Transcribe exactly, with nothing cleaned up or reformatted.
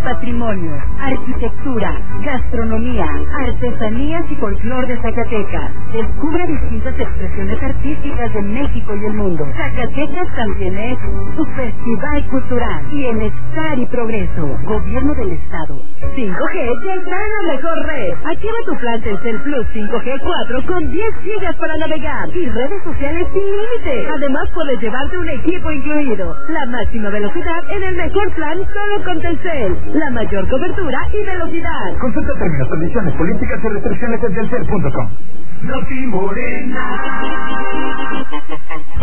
patrimonio, arquitectura, gastronomía, artesanías y folclor de Zacatecas. Descubre distintas expresiones artísticas de México y el mundo. Zacatecas también es su festival cultural. Bienestar y progreso. Gobierno del Estado. cinco G ya está en la mejor red. Activa tu plan Telcel Plus cinco G cuatro con diez gigas para navegar y redes sociales sin límite. Además puedes llevarte un equipo incluido. La máxima velocidad en el mejor plan solo con Telcel. La mayor cobertura y velocidad. Consulta términos, condiciones, políticas y restricciones en telcel punto com. Noti Morena.